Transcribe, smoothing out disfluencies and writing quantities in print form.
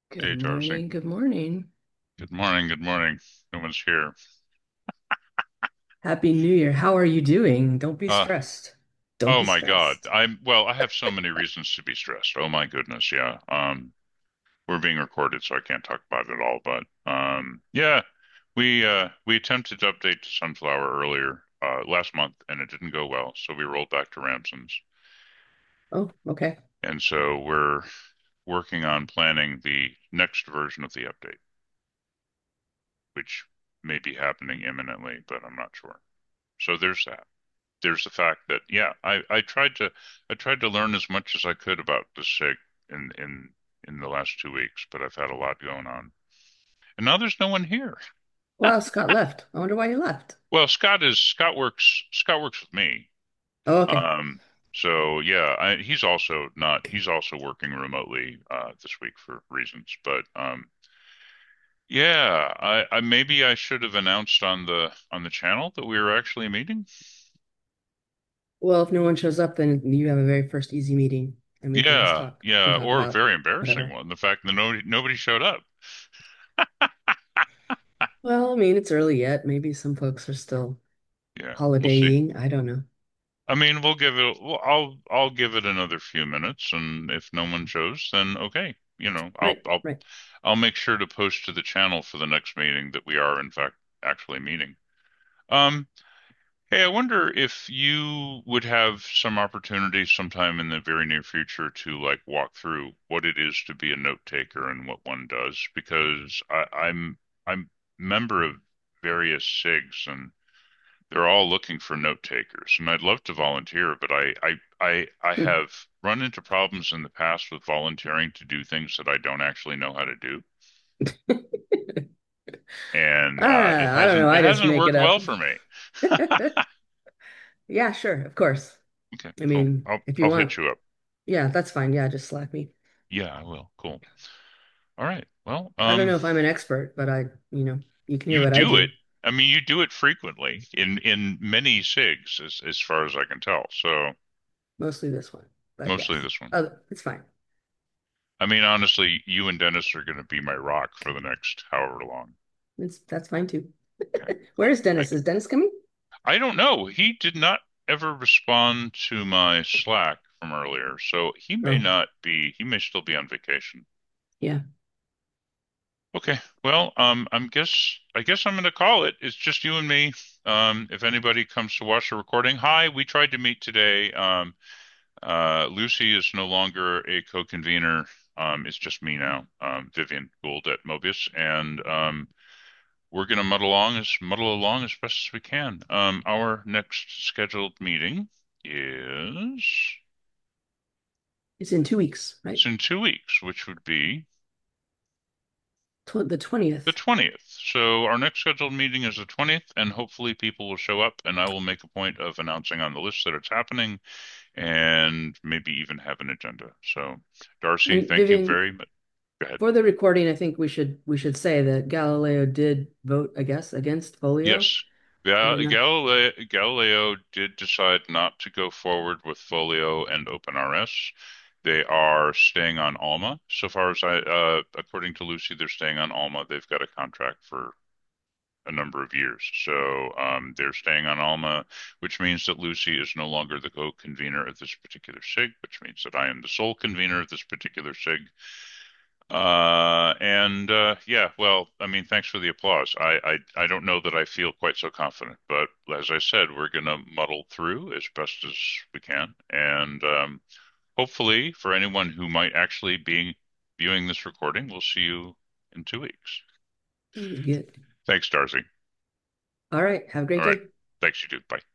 Good Hey, Darcy. morning. Good morning. Good morning. Good morning. No one's here. Happy New Year. How are you doing? Don't be Uh, stressed. Don't oh be my God. stressed. I have so many reasons to be stressed. Oh my goodness. Yeah. We're being recorded, so I can't talk about it all, but, yeah, we attempted to update to Sunflower earlier, last month, and it didn't go well. So we rolled back to Ramson's. Oh, okay. And so we're working on planning the next version of the update, which may be happening imminently, but I'm not sure. So there's that. There's the fact that yeah, I tried to learn as much as I could about the SIG in in the last 2 weeks, but I've had a lot going on, and now there's no one here. Well, Scott left. I wonder why he left. Well, Scott works with me. Oh, okay. Um, so yeah, he's also not he's also working remotely this week for reasons, but yeah, I maybe I should have announced on the channel that we were actually meeting. Well, if no one shows up, then you have a very first easy meeting and we can just Yeah, talk. We can yeah, talk or a about very embarrassing whatever. one, the fact that nobody showed up. Well, I mean, it's early yet. Maybe some folks are still Yeah, we'll see. holidaying. I don't know. I mean, we'll give it. Well, I'll give it another few minutes, and if no one shows, then okay. Right, right. I'll make sure to post to the channel for the next meeting that we are in fact actually meeting. Um, Hey, I wonder if you would have some opportunity sometime in the very near future to like walk through what it is to be a note taker and what one does, because I'm a member of various SIGs and they're all looking for note takers, and I'd love to volunteer, but I have run into problems in the past with volunteering to do things that I don't actually know how to do, and I don't know. it I just hasn't make it worked up. well for me. Yeah, sure, of course. Okay, I cool. mean, if you I'll want, hit you up. yeah, that's fine. Yeah, just slack me. Yeah, I will. Cool. All right. Well, I don't know if I'm an expert, but you can hear you what I do it. do. I mean, you do it frequently in many SIGs, as far as I can tell. So Mostly this one, but mostly yes, this one. it's fine. I mean, honestly, you and Dennis are going to be my rock for the next however long. That's fine too. Okay, Where is cool. Dennis? Is Dennis coming? I don't know. He did not ever respond to my Slack from earlier, so he may Oh, not be. He may still be on vacation. yeah. Okay. Well, I guess I'm gonna call it. It's just you and me. If anybody comes to watch the recording, hi, we tried to meet today. Lucy is no longer a co-convener. It's just me now, Vivian Gould at Mobius, and we're gonna muddle along as best as we can. Our next scheduled meeting is It's in 2 weeks, right? it's in 2 weeks, which would be The the 20th. 20th. So our next scheduled meeting is the 20th, and hopefully people will show up, and I will make a point of announcing on the list that it's happening and maybe even have an agenda. So, Darcy, And thank you Vivian, very much. Go ahead. for the recording, I think we should say that Galileo did vote, I guess, against Folio. Yes. And Galileo did decide not to go forward with Folio and OpenRS. They are staying on Alma. So far as according to Lucy, they're staying on Alma. They've got a contract for a number of years. So they're staying on Alma, which means that Lucy is no longer the co-convener of this particular SIG, which means that I am the sole convener of this particular SIG. And yeah, well, I mean, thanks for the applause. I don't know that I feel quite so confident, but as I said, we're gonna muddle through as best as we can, and hopefully, for anyone who might actually be viewing this recording, we'll see you in 2 weeks. good. Thanks, Darcy. All right. Have a great All right. day. Thanks, you too. Bye.